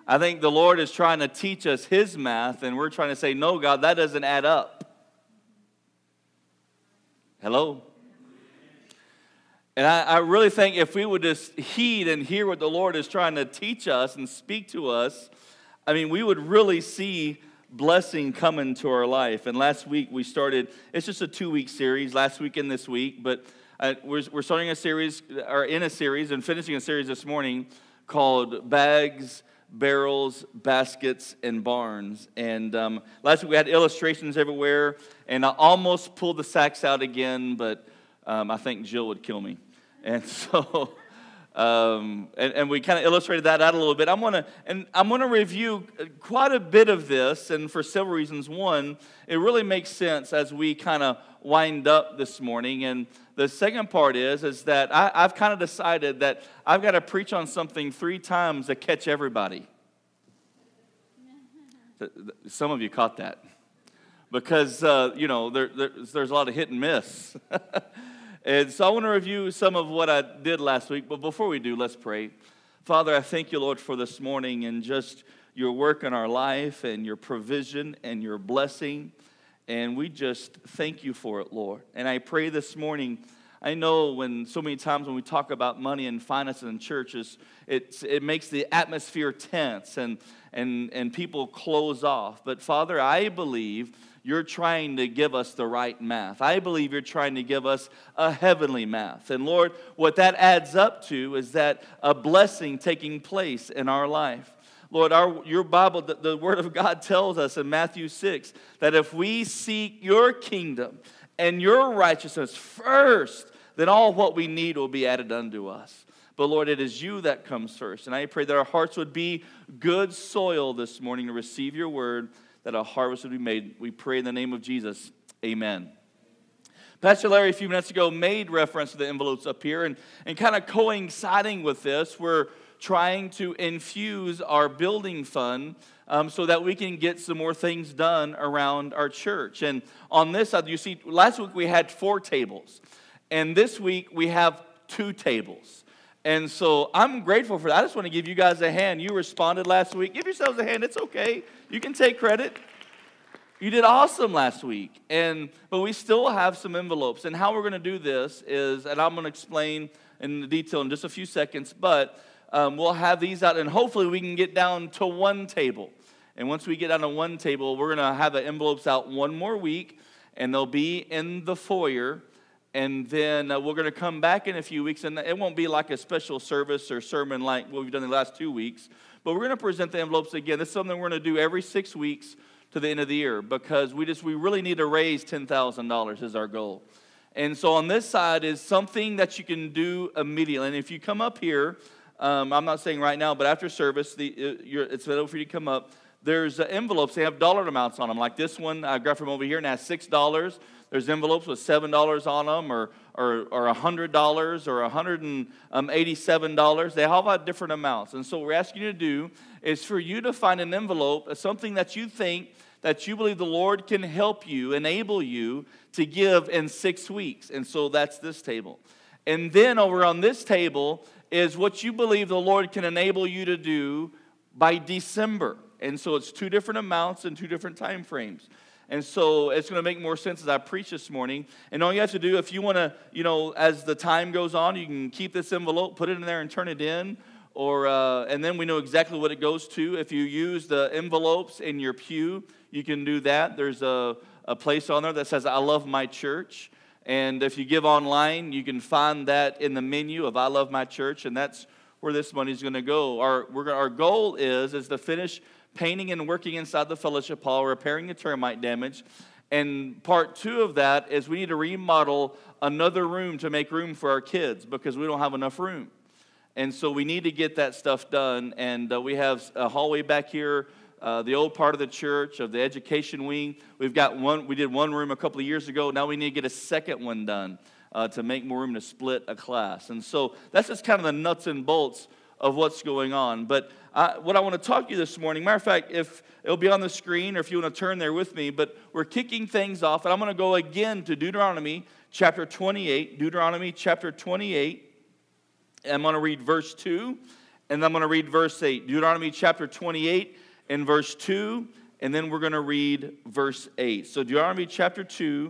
I think the Lord is trying to teach us His math, and we're trying to say, no, God, that doesn't add up. Hello? And I really think if we would just heed and hear what the Lord is trying to teach us and speak to us, I mean, we would really see blessing come into our life. And last week we started, it's just a 2-week series, last week and this week, but we're starting a series, or in a series, and finishing a series this morning called Bags, Barrels, Baskets, and Barns. And last week we had illustrations everywhere, and I almost pulled the sacks out again, but I think Jill would kill me. And so, and we kind of illustrated that out a little bit. I'm gonna review quite a bit of this, and for several reasons. One, it really makes sense as we kind of wind up this morning. And the second part is that I've kind of decided that I've got to preach on something 3 times to catch everybody. Some of you caught that because there's a lot of hit and miss. And so I want to review some of what I did last week. But before we do, let's pray. Father, I thank you, Lord, for this morning and just your work in our life and your provision and your blessing. And we just thank you for it, Lord. And I pray this morning, I know when so many times when we talk about money and finances in churches, it makes the atmosphere tense and people close off. But Father, I believe you're trying to give us the right math. I believe you're trying to give us a heavenly math. And Lord, what that adds up to is that a blessing taking place in our life. Lord, your Bible, the Word of God tells us in Matthew 6 that if we seek your kingdom and your righteousness first, then all what we need will be added unto us. But Lord, it is you that comes first. And I pray that our hearts would be good soil this morning to receive your word, that a harvest would be made. We pray in the name of Jesus. Amen. Pastor Larry, a few minutes ago, made reference to the envelopes up here. And kind of coinciding with this, we're trying to infuse our building fund so that we can get some more things done around our church. And on this side, you see, last week we had 4 tables. And this week we have 2 tables. And so I'm grateful for that. I just want to give you guys a hand. You responded last week. Give yourselves a hand. It's okay. You can take credit. You did awesome last week. But we still have some envelopes. And how we're going to do this is, and I'm going to explain in the detail in just a few seconds, but we'll have these out, and hopefully we can get down to 1 table. And once we get down to 1 table, we're going to have the envelopes out 1 more week, and they'll be in the foyer. And then we're going to come back in a few weeks, and it won't be like a special service or sermon like what we've done the last 2 weeks. But we're going to present the envelopes again. This is something we're going to do every 6 weeks to the end of the year because we really need to raise $10,000 is our goal. And so on this side is something that you can do immediately. And if you come up here, I'm not saying right now, but after service, it's available for you to come up. There's envelopes. They have dollar amounts on them. Like this one, I got from over here, and it has $6. There's envelopes with $7 on them, or $100, or $187. They all have different amounts. And so what we're asking you to do is for you to find an envelope, something that you think that you believe the Lord can help you, enable you to give in 6 weeks. And so that's this table. And then over on this table is what you believe the Lord can enable you to do by December. And so it's 2 different amounts and 2 different time frames. And so it's going to make more sense as I preach this morning. And all you have to do, if you want to, as the time goes on, you can keep this envelope, put it in there and turn it in. And then we know exactly what it goes to. If you use the envelopes in your pew, you can do that. There's a place on there that says, I love my church. And if you give online, you can find that in the menu of I love my church. And that's where this money is going to go. Our goal is to finish painting and working inside the fellowship hall, repairing the termite damage. And part 2 of that is we need to remodel another room to make room for our kids because we don't have enough room. And so we need to get that stuff done. And we have a hallway back here, the old part of the church, of the education wing. We did 1 room a couple of years ago. Now we need to get a second one done to make more room to split a class. And so that's just kind of the nuts and bolts of what's going on. But what I want to talk to you this morning, matter of fact, if it'll be on the screen or if you want to turn there with me, but we're kicking things off, and I'm going to go again to Deuteronomy chapter 28. Deuteronomy chapter 28. I'm going to read verse 2, and I'm going to read verse 8. Deuteronomy chapter 28 and verse 2, and then we're going to read verse 8. So Deuteronomy chapter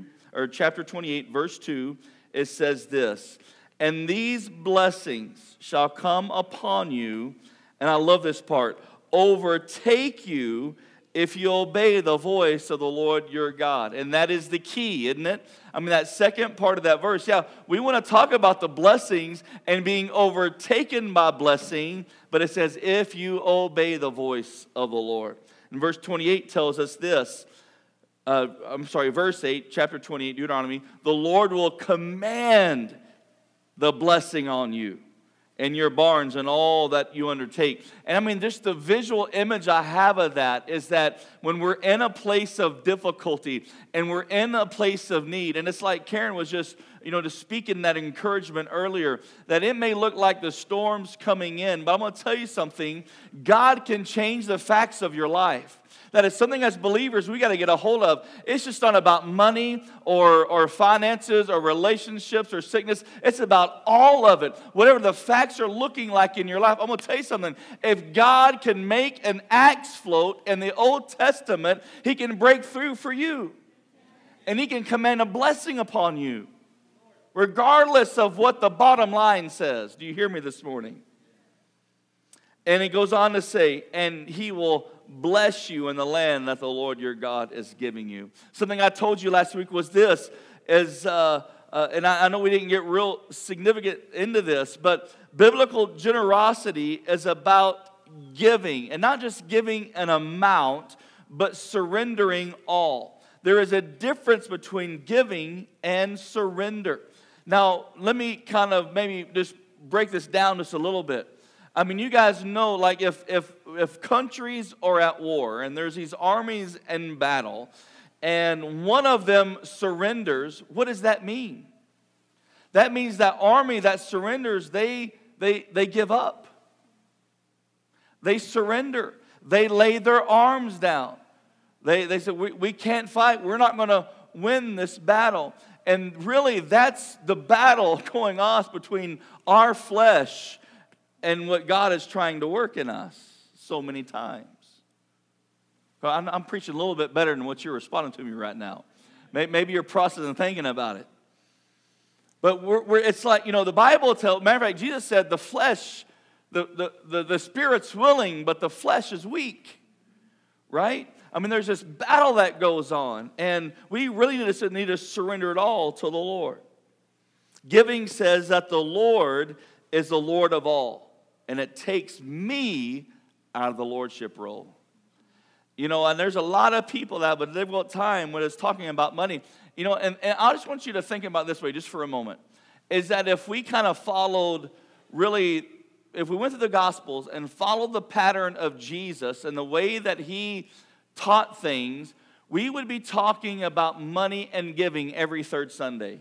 28, verse 2, it says this, "And these blessings shall come upon you," and I love this part, "overtake you if you obey the voice of the Lord your God." And that is the key, isn't it? I mean, that second part of that verse, yeah, we want to talk about the blessings and being overtaken by blessing, but it says, if you obey the voice of the Lord. And verse 28 tells us this. Verse 8, chapter 28, Deuteronomy, "The Lord will command the blessing on you and your barns and all that you undertake." And I mean, just the visual image I have of that is that when we're in a place of difficulty and we're in a place of need, and it's like Karen was just speaking that encouragement earlier, that it may look like the storm's coming in, but I'm going to tell you something, God can change the facts of your life. That is something as believers we got to get a hold of. It's just not about money or finances or relationships or sickness. It's about all of it. Whatever the facts are looking like in your life. I'm going to tell you something. If God can make an axe float in the Old Testament, He can break through for you. And He can command a blessing upon you, regardless of what the bottom line says. Do you hear me this morning? And it goes on to say, "And He will bless you in the land that the Lord your God is giving you." Something I told you last week was this, and I know we didn't get real significant into this, but biblical generosity is about giving, and not just giving an amount, but surrendering all. There is a difference between giving and surrender. Now, let me kind of maybe just break this down just a little bit. I mean, you guys know, like if countries are at war and there's these armies in battle and one of them surrenders, what does that mean? That means that army that surrenders, they give up. They surrender. They lay their arms down. They say, we can't fight. We're not going to win this battle. And really, that's the battle going on between our flesh and what God is trying to work in us so many times. I'm preaching a little bit better than what you're responding to me right now. Maybe you're processing and thinking about it. But it's like, the Bible tells, matter of fact, Jesus said the flesh, the spirit's willing, but the flesh is weak. Right? I mean, there's this battle that goes on, and we really need to surrender it all to the Lord. Giving says that the Lord is the Lord of all, and it takes me out of the lordship role. And there's a lot of people that have a difficult time when it's talking about money. And I just want you to think about it this way just for a moment, is that if we kind of followed really, if we went through the Gospels and followed the pattern of Jesus and the way that He taught things, we would be talking about money and giving every third Sunday.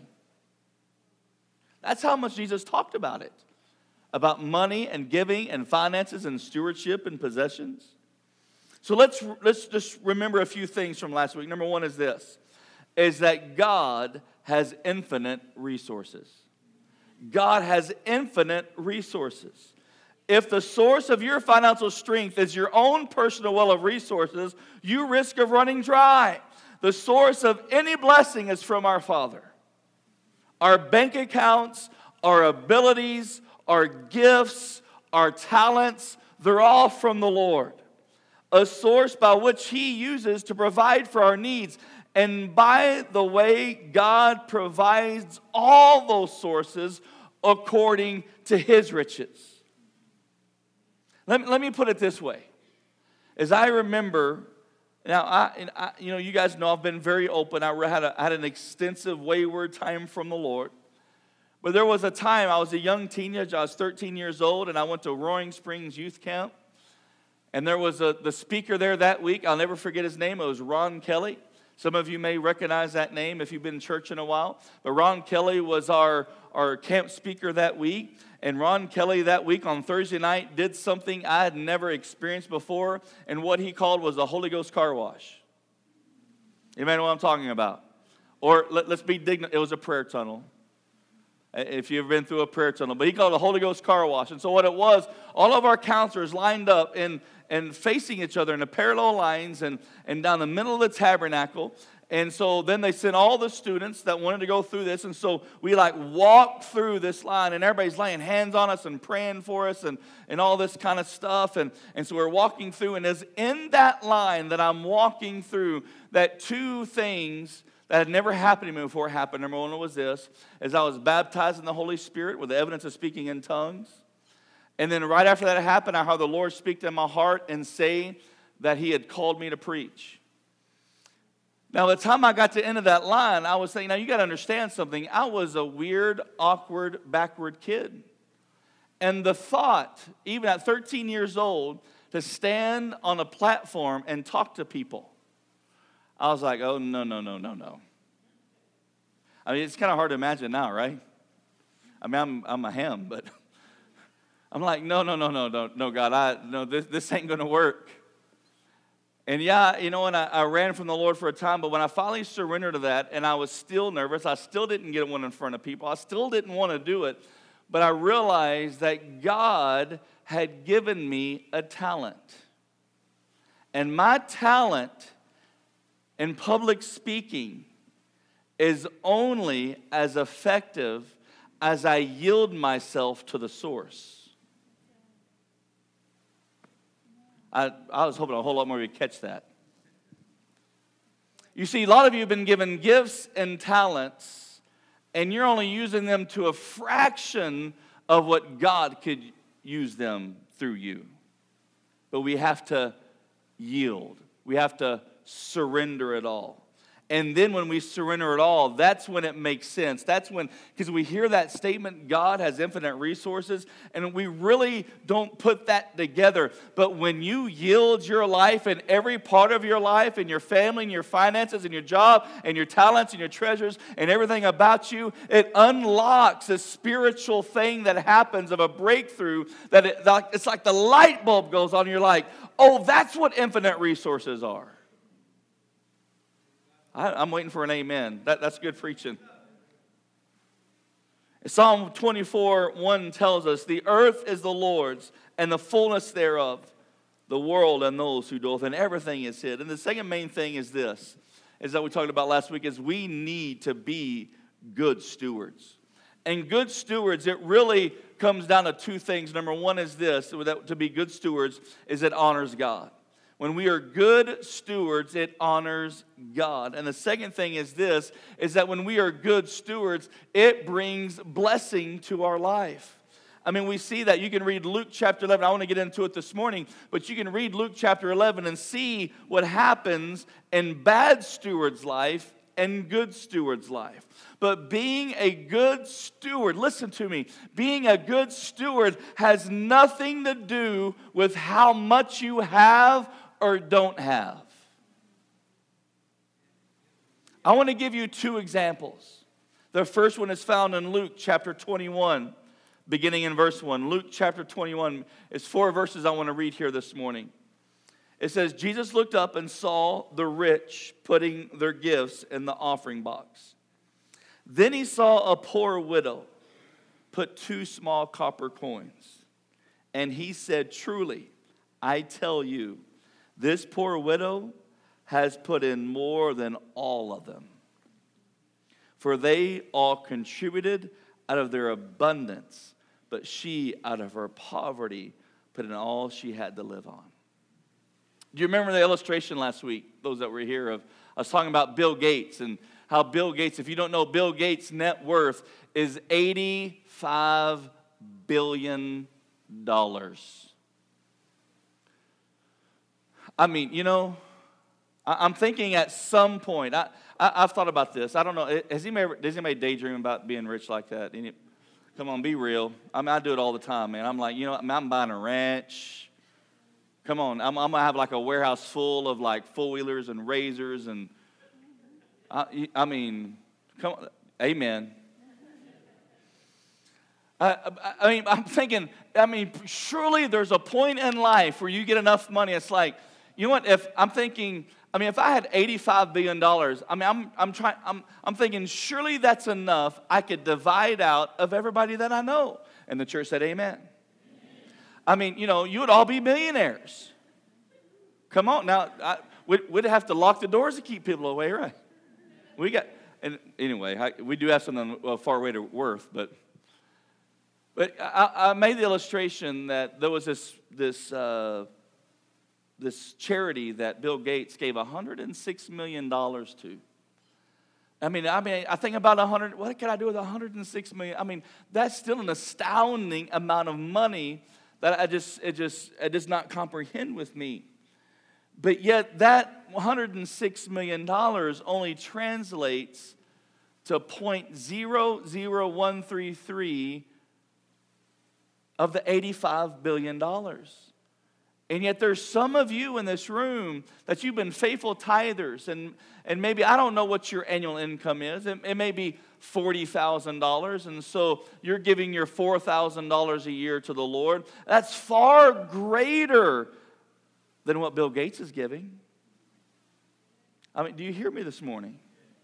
That's how much Jesus talked about it. About money and giving and finances and stewardship and possessions. So let's just remember a few things from last week. Number one is this, is that God has infinite resources. God has infinite resources. If the source of your financial strength is your own personal well of resources, you risk of running dry. The source of any blessing is from our Father. Our bank accounts, our abilities, our gifts, our talents, they're all from the Lord. A source by which He uses to provide for our needs. And by the way, God provides all those sources according to His riches. Let me put it this way. As I remember, now, you guys know I've been very open. I had an extensive wayward time from the Lord. But there was a time, I was a young teenager, I was 13 years old, and I went to Roaring Springs Youth Camp. And there was the speaker there that week. I'll never forget his name. It was Ron Kelly. Some of you may recognize that name if you've been in church in a while. But Ron Kelly was our camp speaker that week. And Ron Kelly that week on Thursday night did something I had never experienced before. And what he called was a Holy Ghost car wash. You may know what I'm talking about. Or let's be dignified. It was a prayer tunnel. if you've been through a prayer tunnel. But he called it a Holy Ghost car wash. And so what it was, all of our counselors lined up and facing each other in the parallel lines and down the middle of the tabernacle. And so then they sent all the students that wanted to go through this. And so we walked through this line, and everybody's laying hands on us and praying for us and all this kind of stuff. And so we're walking through, and as in that line that I'm walking through, that two things that had never happened to me before happened. Number one was this, as I was baptized in the Holy Spirit with the evidence of speaking in tongues. And then right after that happened, I heard the Lord speak to my heart and say that he had called me to preach. Now, by the time I got to the end of that line, I was saying, now you got to understand something. I was a weird, awkward, backward kid. And the thought, even at 13 years old, to stand on a platform and talk to people, I was like, oh, no. I mean, it's kind of hard to imagine now, right? I mean, I'm a ham, but I'm like, no, God, this ain't going to work. And yeah, and I ran from the Lord for a time, but when I finally surrendered to that, and I was still nervous, I still didn't get one in front of people, I still didn't want to do it, but I realized that God had given me a talent. And my talent in public speaking is only as effective as I yield myself to the source. I was hoping a whole lot more of you catch that. You see, a lot of you have been given gifts and talents, and you're only using them to a fraction of what God could use them through you. But we have to yield. We have to surrender it all. And then when we surrender it all, that's when it makes sense. That's when, because we hear that statement, God has infinite resources, and we really don't put that together. But when you yield your life and every part of your life and your family and your finances and your job and your talents and your treasures and everything about you, it unlocks a spiritual thing that happens of a breakthrough that it's like the light bulb goes on and you're like, oh, that's what infinite resources are. I'm waiting for an amen. That's good preaching. Psalm 24:1 tells us, the earth is the Lord's and the fullness thereof, the world and those who dwell, and everything is hid. And the second main thing is this, is that we talked about last week, is we need to be good stewards. And good stewards, it really comes down to two things. Number one is this, that to be good stewards is it honors God. When we are good stewards, it honors God. And the second thing is this, is that when we are good stewards, it brings blessing to our life. I mean, we see that. You can read Luke chapter 11. I want to get into it this morning, but you can read Luke chapter 11 and see what happens in bad steward's life and good steward's life. But being a good steward, listen to me, being a good steward has nothing to do with how much you have or don't have. I want to give you two examples. The first one is found in Luke chapter 21, beginning in verse 1. Luke chapter 21 is 4 verses I want to read here this morning. It says, Jesus looked up and saw the rich putting their gifts in the offering box. Then he saw a poor widow put 2 small copper coins. And he said, truly, I tell you, this poor widow has put in more than all of them. For they all contributed out of their abundance, but she out of her poverty put in all she had to live on. Do you remember the illustration last week, those that were here, I was talking about Bill Gates and how Bill Gates, if you don't know, Bill Gates' net worth is $85 billion. I mean, I'm thinking at some point, I've thought about this. I don't know, does anybody daydream about being rich like that? Come on, be real. I mean, I do it all the time, man. I'm like, I'm buying a ranch. Come on, I'm going to have like a warehouse full of like four-wheelers and razors and, I mean, come on, amen. I'm thinking, surely there's a point in life where you get enough money. It's like, you know what, if I'm thinking, I mean, if I had $85 billion, I mean, I'm thinking, surely that's enough. I could divide out of everybody that I know. And the church said, amen. I mean, you would all be millionaires. Come on. Now, we'd have to lock the doors to keep people away, right? And anyway, we do have something far greater worth, but I made the illustration that there was this charity that Bill Gates gave $106 million to. I mean, I think about 100. What can I do with 106 million? I mean, that's still an astounding amount of money that it does not comprehend with me. But yet, that $106 million only translates to 0.00133 of the $85 billion. And yet there's some of you in this room that you've been faithful tithers, and maybe, I don't know what your annual income is. It may be $40,000, and so you're giving your $4,000 a year to the Lord. That's far greater than what Bill Gates is giving. I mean, do you hear me this morning?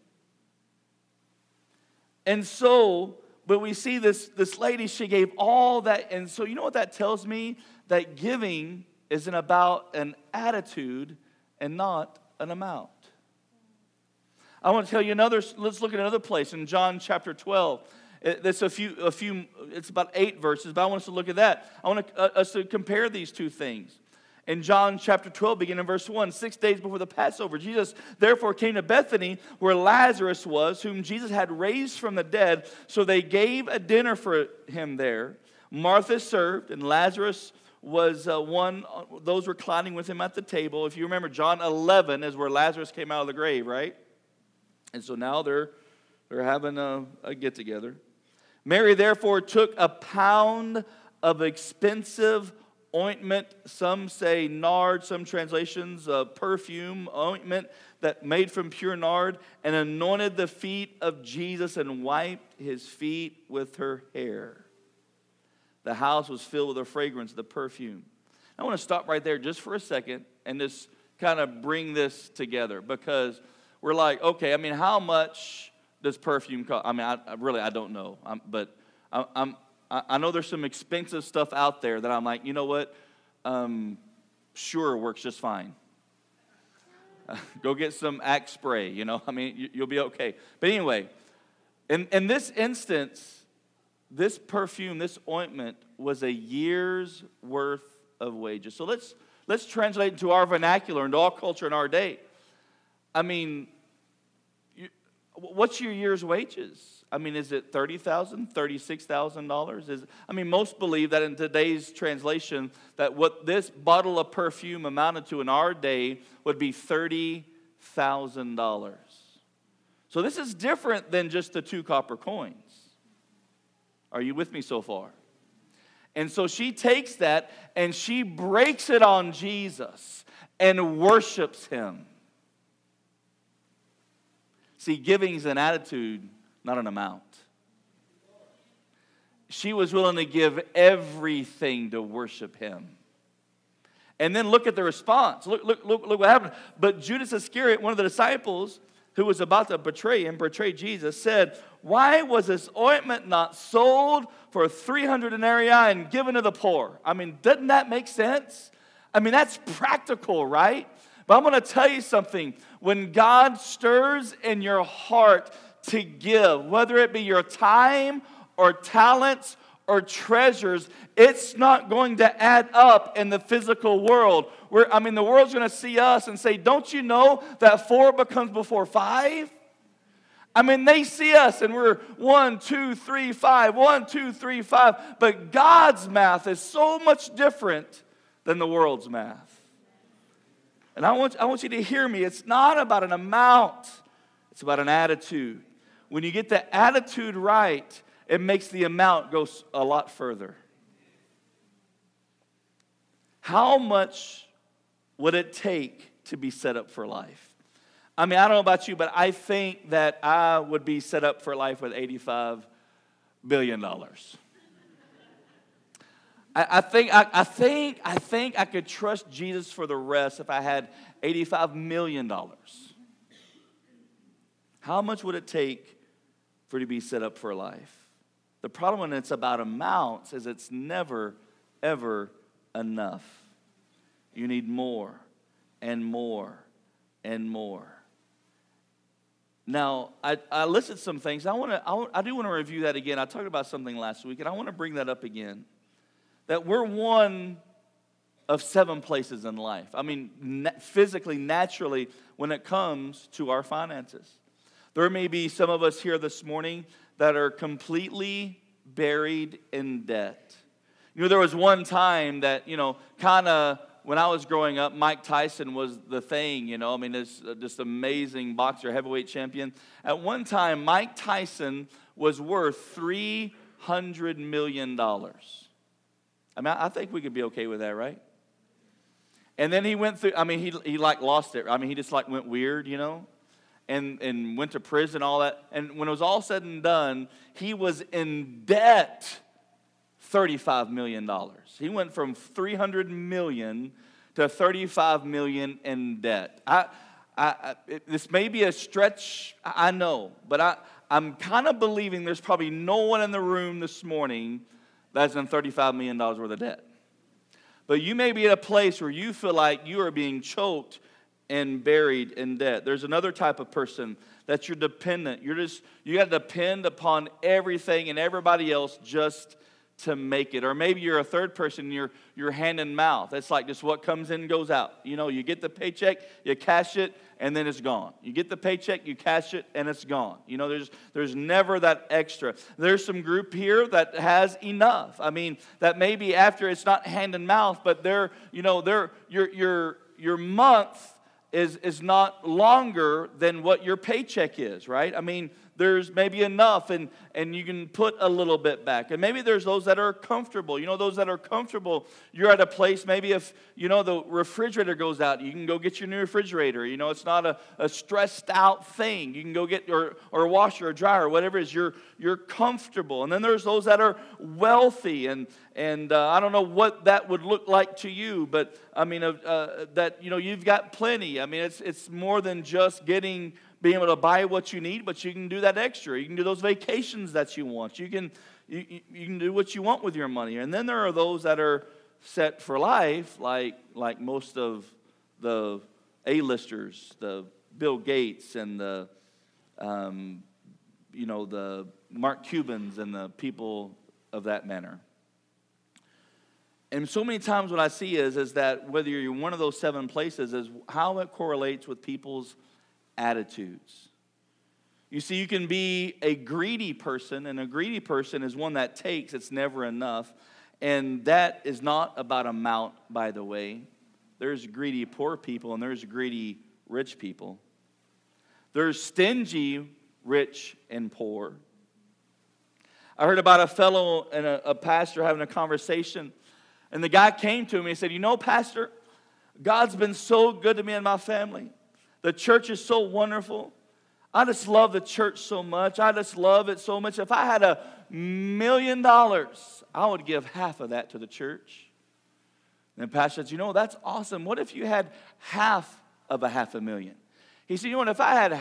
And so, but we see this lady, she gave all that, and so you know what that tells me? That giving isn't about an attitude and not an amount. I want to tell you let's look at another place in John chapter 12. It's it's about 8 verses, but I want us to look at that. I want us to compare these two things. In John chapter 12, beginning in verse 1, 6 days before the Passover, Jesus therefore came to Bethany, where Lazarus was, whom Jesus had raised from the dead. So they gave a dinner for him there. Martha served, and Lazarus was those reclining with him at the table. If you remember, John 11 is where Lazarus came out of the grave, right? And so now they're having a get-together. Mary therefore took a pound of expensive ointment, some say nard, some translations, perfume, ointment that made from pure nard, and anointed the feet of Jesus and wiped his feet with her hair. The house was filled with the fragrance of the perfume. I want to stop right there just for a second and just kind of bring this together, because we're like, okay, I mean, how much does perfume cost? I mean, I don't know, but I know there's some expensive stuff out there that I'm like, you know what? Sure, works just fine. Go get some Axe spray, I mean, you'll be okay. But anyway, in this instance, this perfume, this ointment was a year's worth of wages. So let's translate into our vernacular, into our culture in our day. I mean, what's your year's wages? I mean, is it $30,000, $36,000? Most believe that in today's translation, that what this bottle of perfume amounted to in our day would be $30,000. So this is different than just the 2 copper coins. Are you with me so far? And so she takes that and she breaks it on Jesus and worships him. See, giving is an attitude, not an amount. She was willing to give everything to worship him. And then look at the response. Look what happened. But Judas Iscariot, one of the disciples who was about to betray Jesus, said, "Why was this ointment not sold for 300 denarii and given to the poor?" I mean, doesn't that make sense? I mean, that's practical, right? But I'm going to tell you something. When God stirs in your heart to give, whether it be your time or talents or treasures, it's not going to add up in the physical world. The world's going to see us and say, "Don't you know that 4 becomes before 5? I mean, they see us and we're 1, 2, 3, 5, 1, 2, 3, 5. But God's math is so much different than the world's math. And I want you to hear me. It's not about an amount. It's about an attitude. When you get the attitude right, it makes the amount go a lot further. How much would it take to be set up for life? I mean, I don't know about you, but I think that I would be set up for life with $85 billion. I think I could trust Jesus for the rest if I had $85 million. How much would it take for you to be set up for life? The problem when it's about amounts is it's never, ever enough. You need more and more and more. Now, I listed some things. I do want to review that again. I talked about something last week, and I want to bring that up again. That we're one of 7 places in life. I mean, physically, naturally, when it comes to our finances. There may be some of us here this morning that are completely buried in debt. You know, there was one time that, kind of when I was growing up, Mike Tyson was the thing, I mean, this amazing boxer, heavyweight champion. At one time, Mike Tyson was worth $300 million. I mean, I think we could be okay with that, right? And then he went through, I mean, he lost it. I mean, he just went weird, and went to prison, all that. And when it was all said and done, he was in debt $35 million. He went from $300 million to $35 million in debt. This may be a stretch, I know, but I'm kind of believing there's probably no one in the room this morning that's in $35 million worth of debt. But you may be at a place where you feel like you are being choked and buried in debt. There's another type of person that you're dependent. You got to depend upon everything and everybody else just to make it. Or maybe you're a third person, you're hand and mouth. It's like just what comes in goes out. You get the paycheck, you cash it, and then it's gone. You get the paycheck, you cash it, and it's gone. There's never that extra. There's some group here that has enough. I mean, that maybe after it's not hand and mouth, but your month is not longer than what your paycheck is, right? I mean, there's maybe enough, and you can put a little bit back. And maybe there's those that are comfortable. Those that are comfortable, you're at a place, maybe if, the refrigerator goes out, you can go get your new refrigerator. It's not a stressed out thing. You can go get, or a washer or dryer, or whatever it is, you're comfortable. And then there's those that are wealthy, and I don't know what that would look like to you, but I mean, that, you've got plenty. I mean, it's more than just being able to buy what you need, but you can do that extra. You can do those vacations that you want. You can do what you want with your money. And then there are those that are set for life, like most of the A-listers, the Bill Gates and the Mark Cubans and the people of that manner. And so many times what I see is that whether you're in one of those 7 places is how it correlates with people's attitudes. You see, you can be a greedy person, and a greedy person is one that takes, it's never enough. And that is not about amount, by the way. There's greedy poor people, and there's greedy rich people. There's stingy rich and poor. I heard about a fellow and a pastor having a conversation, and the guy came to me and said, Pastor, God's been so good to me and my family. The church is so wonderful. I just love the church so much. I just love it so much. If I had $1 million, I would give half of that to the church. And the pastor said, that's awesome. What if you had half of $500,000? He said, if I had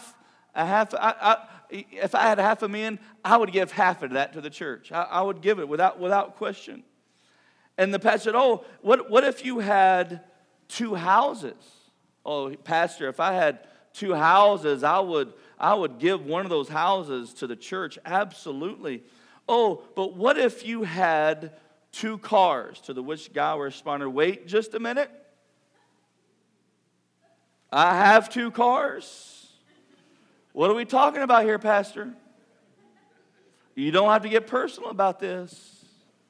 if I had $500,000, I would give half of that to the church. I would give it without question. And the pastor said, what if you had 2 houses? Oh, Pastor, if I had 2 houses, I would give one of those houses to the church. Absolutely. Oh, but what if you had 2 cars? To the which guy responded, wait just a minute. I have 2 cars. What are we talking about here, Pastor? You don't have to get personal about this.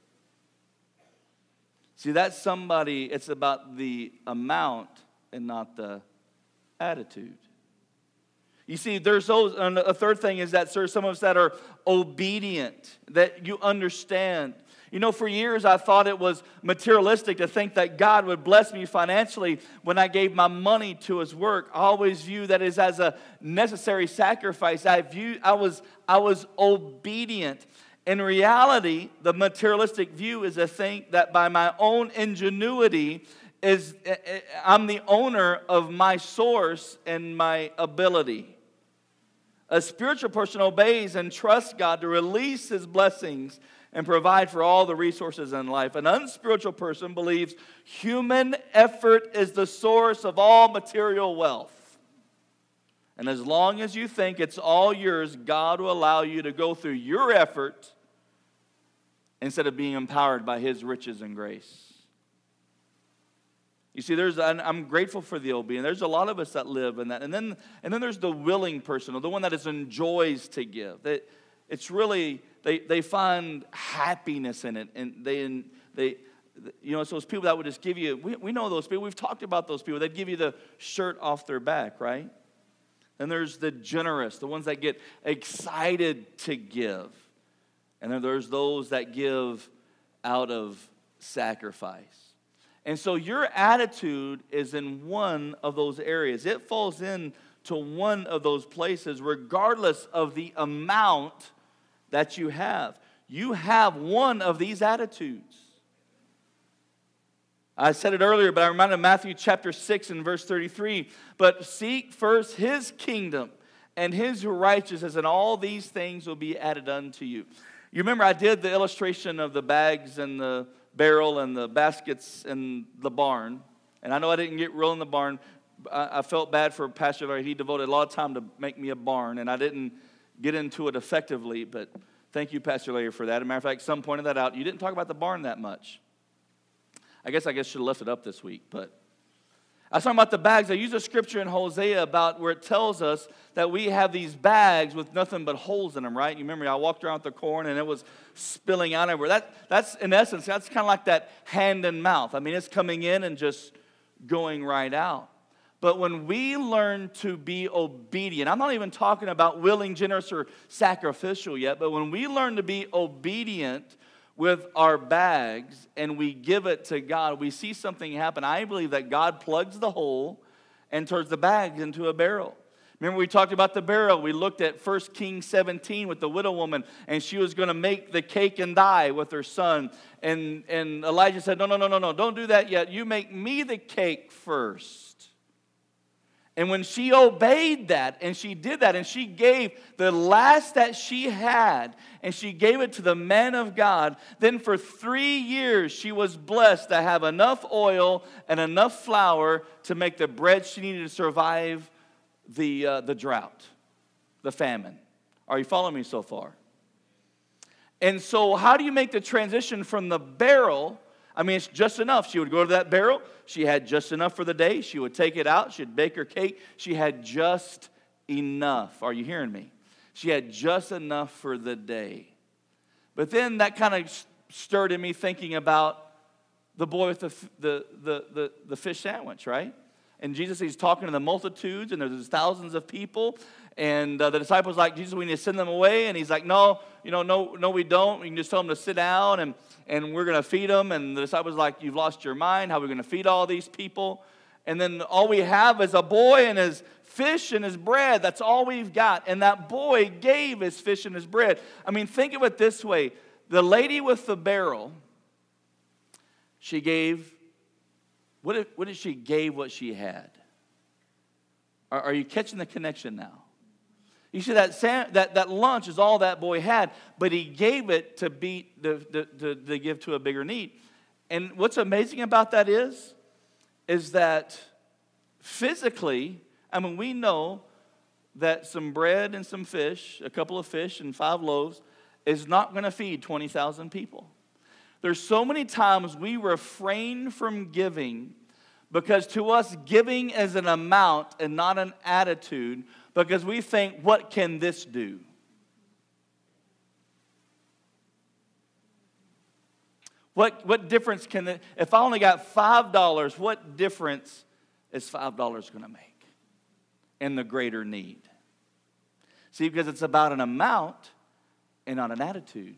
See, that's somebody, it's about the amount and not the attitude. You see, there's those, and a third thing is that there's some of us that are obedient, that you understand. For years I thought it was materialistic to think that God would bless me financially when I gave my money to His work. I always view that as a necessary sacrifice. I was obedient. In reality, the materialistic view is to think that by my own ingenuity, I'm the owner of my source and my ability. A spiritual person obeys and trusts God to release His blessings and provide for all the resources in life. An unspiritual person believes human effort is the source of all material wealth. And as long as you think it's all yours, God will allow you to go through your effort instead of being empowered by His riches and grace. You see, I'm grateful for the obedient. There's a lot of us that live in that. And then there's the willing person, or the one that enjoys to give. It's really, they find happiness in it. And it's those people that would just give you, we know those people. We've talked about those people. They'd give you the shirt off their back, right? Then there's the generous, the ones that get excited to give. And then there's those that give out of sacrifice. And so your attitude is in one of those areas. It falls into one of those places regardless of the amount that you have. You have one of these attitudes. I said it earlier, but I reminded of Matthew chapter 6 and verse 33. But seek first His kingdom and His righteousness, and all these things will be added unto you. You remember I did the illustration of the bags and the barrel and the baskets in the barn. And I know I didn't get real in the barn. I felt bad for Pastor Larry. He devoted a lot of time to make me a barn, and I didn't get into it effectively. But thank you, Pastor Larry, for that. As a matter of fact, some pointed that out. You didn't talk about the barn that much. I guess should have left it up this week. But I was talking about the bags. I used a scripture in Hosea about where it tells us that we have these bags with nothing but holes in them, right? You remember I walked around with the corn and it was spilling out everywhere. That's in essence, that's kind of like that hand and mouth. I mean, it's coming in and just going right out. But when we learn to be obedient, I'm not even talking about willing, generous, or sacrificial yet, but when we learn to be obedient with our bags and we give it to God, we see something happen. I believe that God plugs the hole and turns the bags into a barrel. Remember we talked about the barrel. We looked at 1 Kings 17 with the widow woman, and she was going to make the cake and die with her son. And Elijah said, no, don't do that yet. You make me the cake first. And when she obeyed that, and she did that, and she gave the last that she had, and she gave it to the man of God, then for 3 years she was blessed to have enough oil and enough flour to make the bread she needed to survive the drought, the famine. Are you following me so far? And so how do you make the transition from the barrel? I mean, it's just enough. She would go to that barrel. She had just enough for the day. She would take it out. She'd bake her cake. She had just enough. Are you hearing me? She had just enough for the day. But then that kind of stirred in me thinking about the boy with the fish sandwich, right? And Jesus, he's talking to the multitudes, and there's thousands of people. And the disciples like, Jesus, we need to send them away. And he's like, no, we don't. We can just tell them to sit down, and we're going to feed them. And the disciples like, you've lost your mind. How are we going to feed all these people? And then all we have is a boy and his fish and his bread. That's all we've got. And that boy gave his fish and his bread. I mean, think of it this way. The lady with the barrel, she gave, what if she gave what she had? Are you catching the connection now? You see, that lunch is all that boy had, but he gave it to give to a bigger need. And what's amazing about that is that physically, I mean, we know that some bread and some fish, a couple of fish and 5 loaves, is not going to feed 20,000 people. There's so many times we refrain from giving because to us, giving is an amount and not an attitude, because we think, what can this do? What difference can it, if I only got $5, what difference is $5 going to make in the greater need? See, because it's about an amount and not an attitude.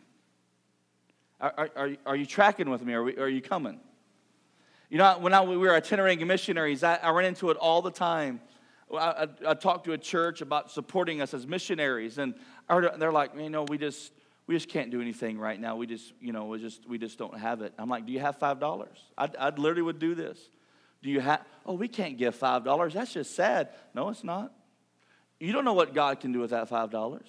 Are you tracking with me? Are you coming? You know, when we were itinerant missionaries, I ran into it all the time. I talked to a church about supporting us as missionaries, and they're like, we we just can't do anything right now. We just don't have it. I'm like, do you have $5? I literally would do this. Do you have, oh, we can't give $5. That's just sad. No, it's not. You don't know what God can do with that $5.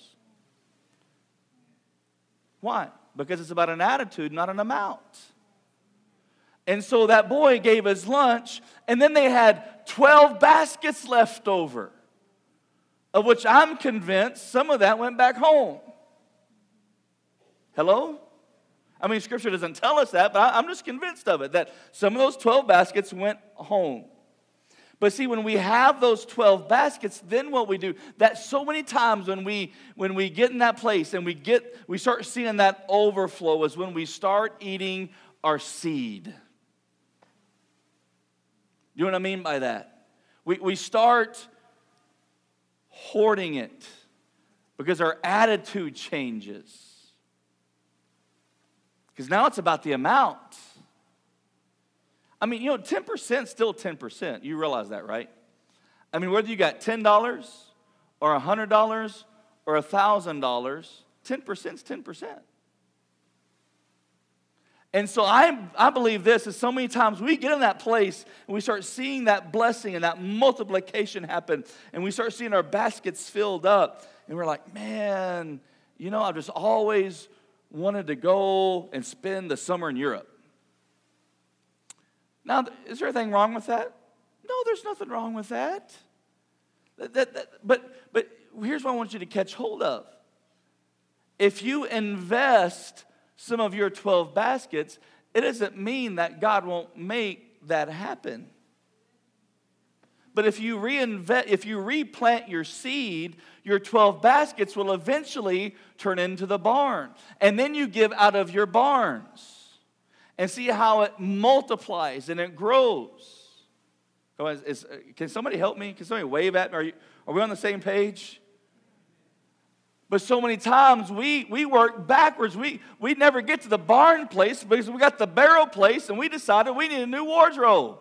Why? Because it's about an attitude, not an amount. And so that boy gave his lunch, and then they had 12 baskets left over, of which I'm convinced some of that went back home. Hello? I mean, Scripture doesn't tell us that, but I'm just convinced of it, that some of those 12 baskets went home. But see, when we have those 12 baskets, then what we do, that so many times when we get in that place and we start seeing that overflow is when we start eating our seed. You know what I mean by that? We start hoarding it because our attitude changes. Because now it's about the amount. I mean, 10% is still 10%. You realize that, right? I mean, whether you got $10 or $100 or $1,000, 10% is 10%. And so I believe this is so many times we get in that place and we start seeing that blessing and that multiplication happen, and we start seeing our baskets filled up, and we're like, man, I've just always wanted to go and spend the summer in Europe. Now, is there anything wrong with that? No, there's nothing wrong with that. But here's what I want you to catch hold of. If you invest some of your 12 baskets, it doesn't mean that God won't make that happen. But if you replant your seed, your 12 baskets will eventually turn into the barn. And then you give out of your barns. And see how it multiplies and it grows. Can somebody help me? Can somebody wave at me? Are we on the same page? But so many times we work backwards. We never get to the barn place because we got the barrel place and we decided we need a new wardrobe.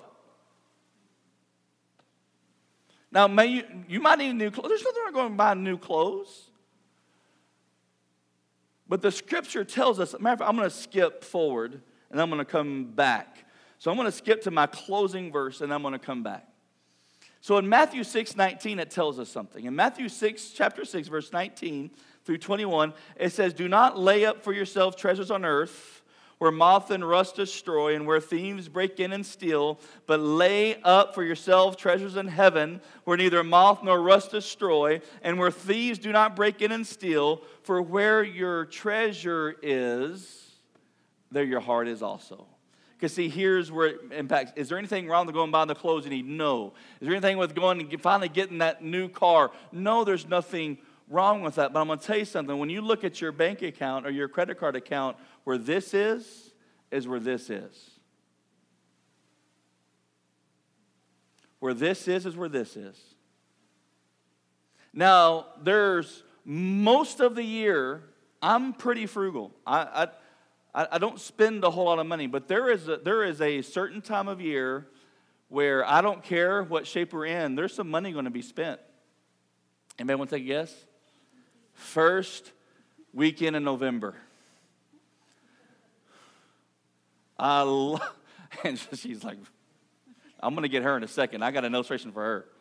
Now, you might need a new clothes. There's nothing wrong going to buy new clothes. But the Scripture tells us, matter of fact, I'm going to skip forward and I'm going to come back. So I'm going to skip to my closing verse and I'm going to come back. So in Matthew 6:19, it tells us something. In Matthew 6, chapter 6, verse 19 through 21, it says, "Do not lay up for yourself treasures on earth, where moth and rust destroy, and where thieves break in and steal, but lay up for yourself treasures in heaven, where neither moth nor rust destroy, and where thieves do not break in and steal. For where your treasure is, there your heart is also." Because see, here's where it impacts. Is there anything wrong with going and buying the clothes you need? No. Is there anything with going and finally getting that new car? No, there's nothing wrong with that. But I'm going to tell you something. When you look at your bank account or your credit card account, where this is where this is. Where this is where this is. Now, there's most of the year, I'm pretty frugal. I don't spend a whole lot of money, but there is a certain time of year where I don't care what shape we're in, there's some money going to be spent. Anybody want to take a guess? First weekend in November. And she's like, I'm going to get her in a second. I got an illustration for her.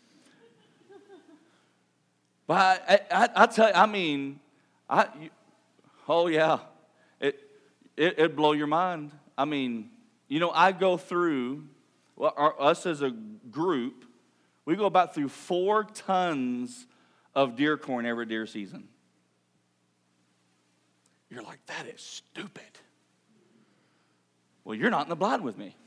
But I tell you, I mean, oh yeah. It'd blow your mind. I mean, I go through, us as a group, we go about through 4 tons of deer corn every deer season. You're like, that is stupid. Well, you're not in the blind with me.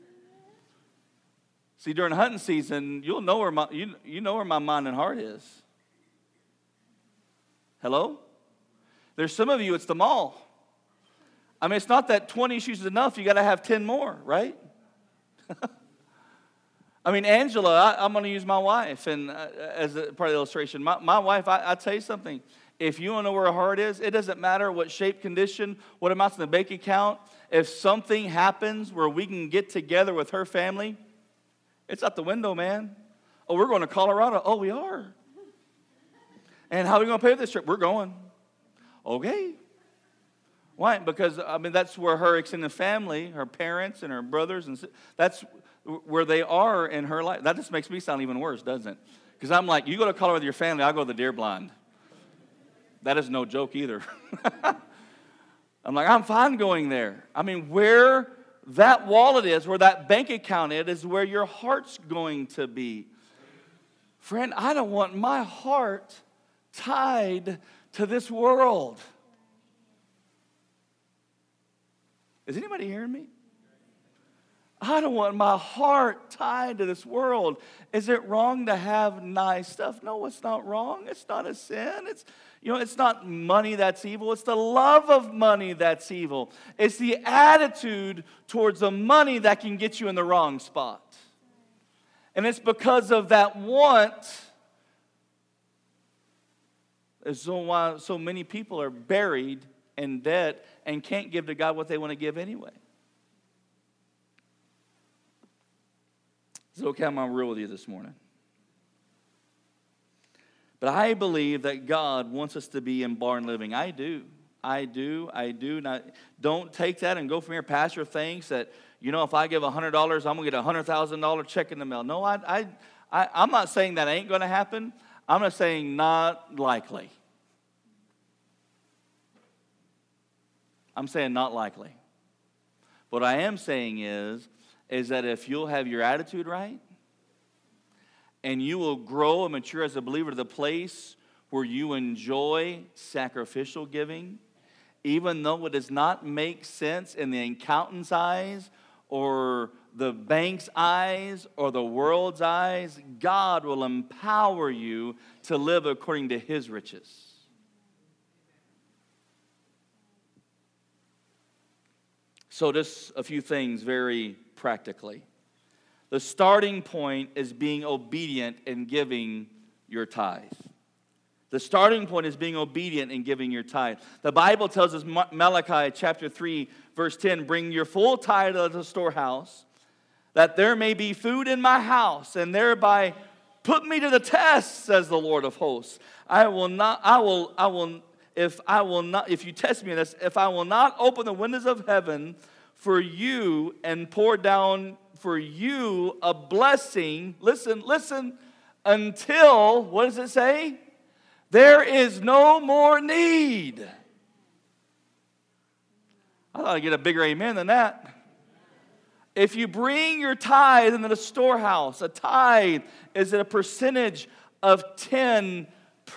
See, during hunting season, you'll know where my mind and heart is. Hello? There's some of you, it's the mall. I mean, it's not that 20 issues is enough. You got to have 10 more, right? I mean, Angela, I'm going to use my wife and as a part of the illustration. My wife, I tell you something. If you don't know where her heart is, it doesn't matter what shape, condition, what amounts in the bank account. If something happens where we can get together with her family, it's out the window, man. Oh, we're going to Colorado. Oh, we are. And how are we going to pay for this trip? We're going. Okay. Why? Because, that's where her extended family, her parents and her brothers, that's where they are in her life. That just makes me sound even worse, doesn't it? Because I'm like, you go to Colorado with your family, I'll go to the Deer Blind. That is no joke either. I'm like, I'm fine going there. Where that wallet is, where that bank account is where your heart's going to be. Friend, I don't want my heart tied to this world. Is anybody hearing me? I don't want my heart tied to this world. Is it wrong to have nice stuff? No, it's not wrong. It's not a sin. It's not money that's evil. It's the love of money that's evil. It's the attitude towards the money that can get you in the wrong spot. And it's because of that want is why so many people are buried in debt and can't give to God what they want to give anyway. Is it okay I'm real with you this morning? But I believe that God wants us to be in barn living. I do. Now, don't take that and go from here. Pastor thinks that, if I give $100, I'm going to get a $100,000 check in the mail. No, I'm not saying that ain't going to happen. I'm not saying not likely. I'm saying not likely. What I am saying is that if you'll have your attitude right, and you will grow and mature as a believer to the place where you enjoy sacrificial giving, even though it does not make sense in the accountant's eyes or the bank's eyes or the world's eyes, God will empower you to live according to His riches. So just a few things very practically. The starting point is being obedient and giving your tithe. The starting point is being obedient and giving your tithe. The Bible tells us, Malachi chapter 3, verse 10, bring your full tithe to the storehouse, that there may be food in my house, and thereby put me to the test, says the Lord of hosts. If I will not open the windows of heaven for you and pour down for you a blessing, listen, until, what does it say? There is no more need. I thought I'd get a bigger amen than that. If you bring your tithe into the storehouse, a tithe is a percentage of 10%.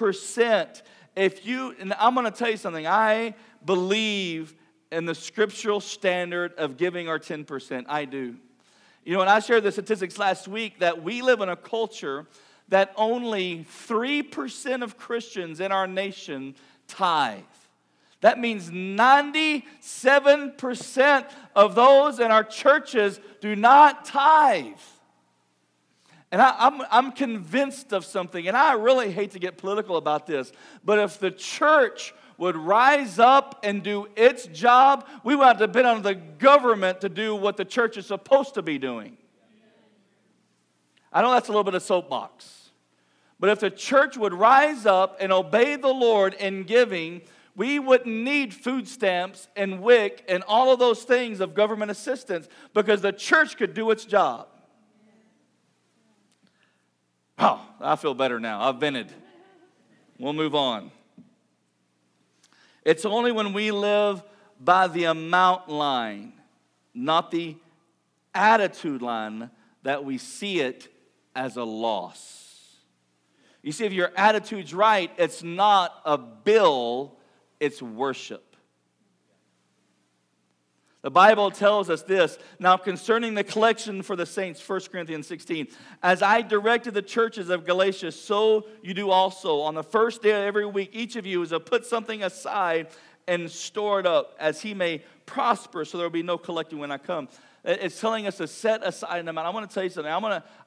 And I'm going to tell you something, I believe in the scriptural standard of giving our 10%. I do. And I shared the statistics last week that we live in a culture that only 3% of Christians in our nation tithe. That means 97% of those in our churches do not tithe. And I'm convinced of something, and I really hate to get political about this, but if the church would rise up and do its job, we would have to depend on the government to do what the church is supposed to be doing. I know that's a little bit of soapbox. But if the church would rise up and obey the Lord in giving, we wouldn't need food stamps and WIC and all of those things of government assistance because the church could do its job. Oh, I feel better now. I've vented. We'll move on. It's only when we live by the amount line, not the attitude line, that we see it as a loss. You see, if your attitude's right, it's not a bill, it's worship. The Bible tells us this. Now concerning the collection for the saints, 1 Corinthians 16, as I directed the churches of Galatia, so you do also. On the first day of every week, each of you is to put something aside and store it up, as he may prosper, so there will be no collecting when I come. It's telling us to set aside an amount. I want to tell you something.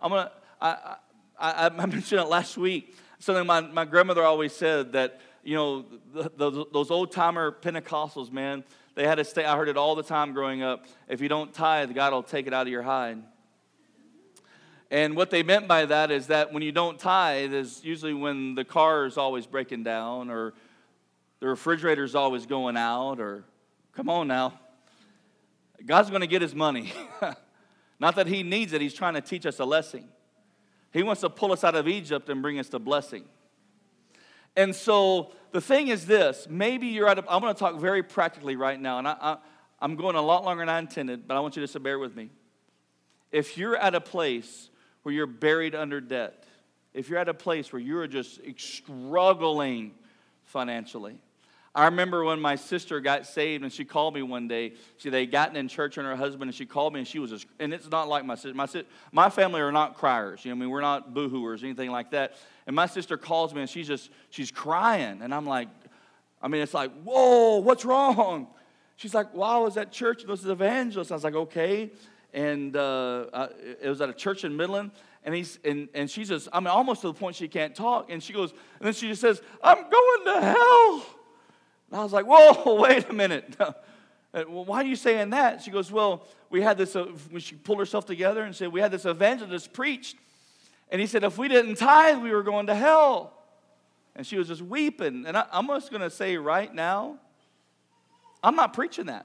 I mentioned it last week. Something my grandmother always said that, those old-timer Pentecostals, man, they had to stay. I heard it all the time growing up. If you don't tithe, God will take it out of your hide. And what they meant by that is that when you don't tithe is usually when the car is always breaking down or the refrigerator is always going out or Come on now. God's going to get his money. Not that he needs it. He's trying to teach us a lesson. He wants to pull us out of Egypt and bring us to blessing. And so the thing is this. Maybe you're I'm going to talk very practically right now. And I'm going a lot longer than I intended, but I want you just to bear with me. If you're at a place where you're buried under debt, if you're at a place where you're just struggling financially. I remember when my sister got saved and she called me one day. They had gotten in church and her husband, and she called me and she was just, and it's not like my sister. My family are not criers. You know, I mean, we're not boo-hooers or anything like that. And my sister calls me and she's crying. And I'm like, it's like, whoa, what's wrong? She's like, well, I was at church. This is evangelist. I was like, okay. And it was at a church in Midland. And she's just, almost to the point she can't talk. And she goes, and then she just says, I'm going to hell. And I was like, whoa, wait a minute. Well, why are you saying that? She goes, well, we had this, when she pulled herself together and said, we had this evangelist preached. And he said, if we didn't tithe, we were going to hell. And she was just weeping. And I'm just going to say right now, I'm not preaching that.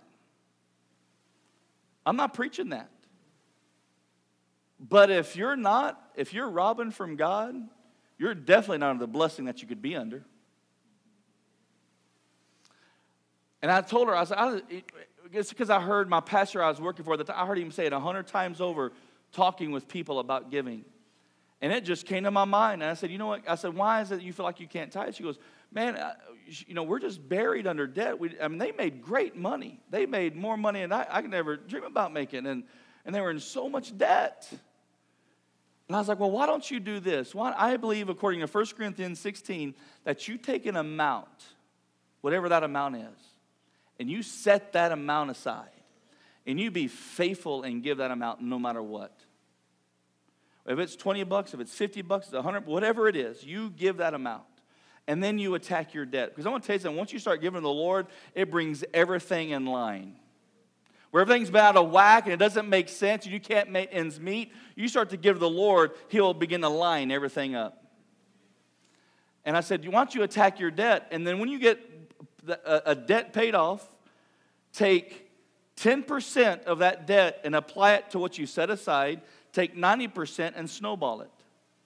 I'm not preaching that. But if you're robbing from God, you're definitely not under the blessing that you could be under. And I told her, it's because I heard my pastor I was working for, I heard him say it 100 times over, talking with people about giving. And it just came to my mind. And I said, you know what? I said, why is it you feel like you can't tithe? She goes, man, we're just buried under debt. They made great money. They made more money than I could never dream about making. And they were in so much debt. And I was like, well, why don't you do this? I believe, according to 1 Corinthians 16, that you take an amount, whatever that amount is, and you set that amount aside, and you be faithful and give that amount no matter what. If it's $20, if it's $50, it's $100, whatever it is, you give that amount. And then you attack your debt. Because I want to tell you something, once you start giving to the Lord, it brings everything in line. Where everything's been out of whack and it doesn't make sense and you can't make ends meet, you start to give to the Lord, He'll begin to line everything up. And I said, why don't you attack your debt? And then when you get a debt paid off, take 10% of that debt and apply it to what you set aside. Take 90% and snowball it.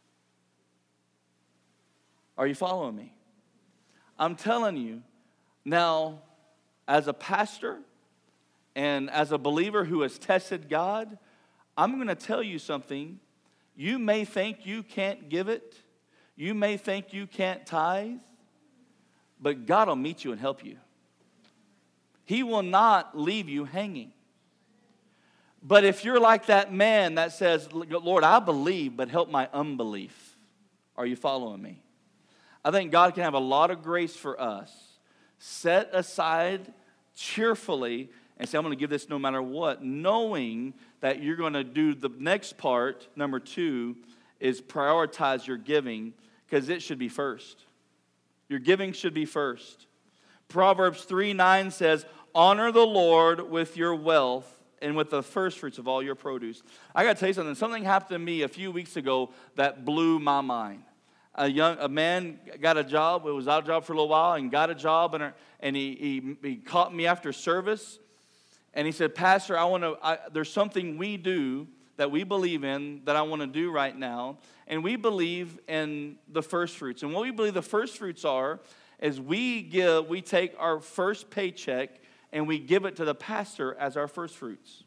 Are you following me? I'm telling you, now, as a pastor and as a believer who has tested God, I'm going to tell you something. You may think you can't give it. You may think you can't tithe. But God will meet you and help you. He will not leave you hanging. But if you're like that man that says, Lord, I believe, but help my unbelief. Are you following me? I think God can have a lot of grace for us. Set aside cheerfully and say, I'm going to give this no matter what, knowing that you're going to do the next part, number 2, is prioritize your giving because it should be first. Your giving should be first. Proverbs 3:9 says, honor the Lord with your wealth and with the first fruits of all your produce. I got to tell you something. Something happened to me a few weeks ago that blew my mind. A man got a job. It was out of job for a little while and got a job. And he caught me after service. And he said, Pastor, there's something we do that we believe in that I want to do right now. And we believe in the first fruits. And what we believe the first fruits are is we take our first paycheck and we give it to the pastor as our first fruits.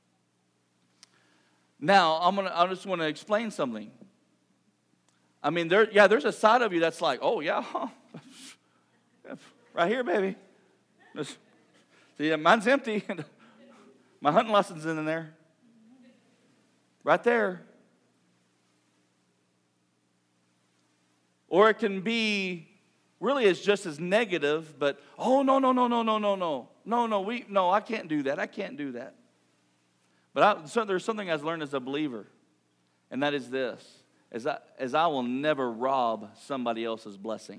Now, I just want to explain something. There's a side of you that's like, oh, yeah, right here, baby. See, mine's empty. My hunting lesson's in there. Right there. Or it can be, really it's just as negative, but, oh, no, I can't do that. But there's something I've learned as a believer, and that is this, as I will never rob somebody else's blessing.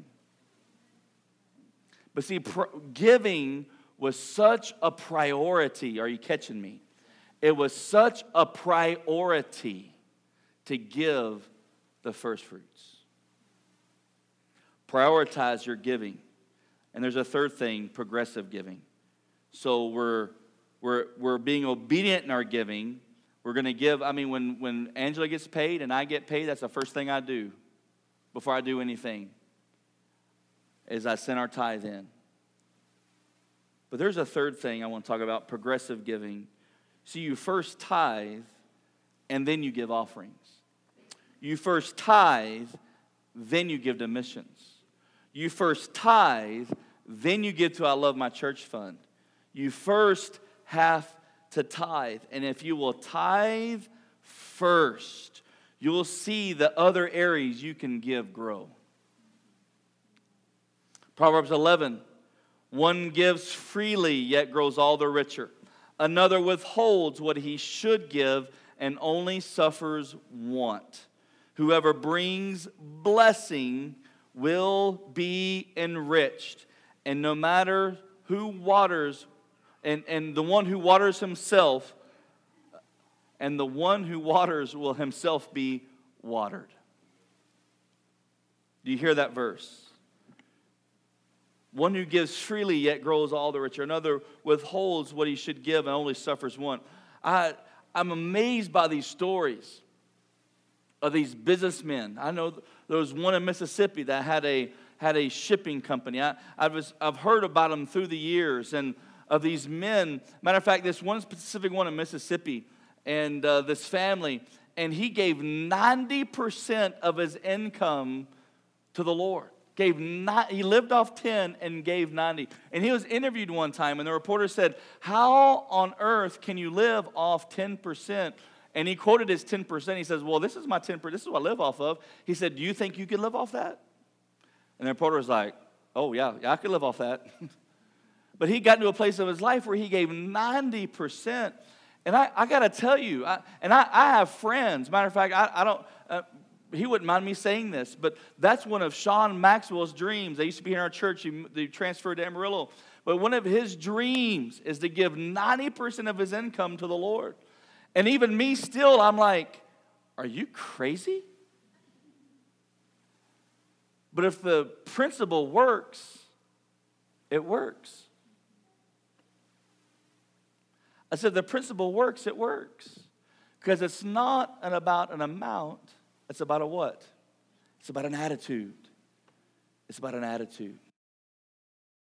But see, giving was such a priority. Are you catching me? It was such a priority to give the first fruits. Prioritize your giving. And there's a third thing, progressive giving. So we're being obedient in our giving. We're going to give. I mean, when Angela gets paid and I get paid, that's the first thing I do before I do anything, is I send our tithe in. But there's a third thing I want to talk about, progressive giving. See, you first tithe, and then you give offerings. You first tithe, then you give to missions. You first tithe, then you give to I Love My Church Fund. You first have to tithe. And if you will tithe first, you'll see the other areas you can give grow. Proverbs 11, one gives freely, yet grows all the richer. Another withholds what he should give and only suffers want. Whoever brings blessing will be enriched. And no matter who waters, and the one who waters himself, and the one who waters will himself be watered. Do you hear that verse? One who gives freely yet grows all the richer. Another withholds what he should give and only suffers want. I'm amazed by these stories of these businessmen. I know there was one in Mississippi that had a shipping company. I've heard about them through the years, and of these men. Matter of fact, this one specific one in Mississippi, and this family, and he gave 90% of his income to the Lord. He lived off 10 and gave 90. And he was interviewed one time, and the reporter said, "How on earth can you live off 10%?" And he quoted his 10%. He says, "Well, this is my 10%. This is what I live off of." He said, "Do you think you can live off that?" And the reporter was like, "Oh, yeah, I could live off that." But he got into a place of his life where he gave 90%. And I got to tell you, I have friends. Matter of fact, I don't... he wouldn't mind me saying this, but that's one of Sean Maxwell's dreams. They used to be in our church. They transferred to Amarillo. But one of his dreams is to give 90% of his income to the Lord. And even me still, I'm like, are you crazy? But if the principle works, it works. I said, the principle works, it works. Because it's not about an amount. It's about a what? It's about an attitude. It's about an attitude.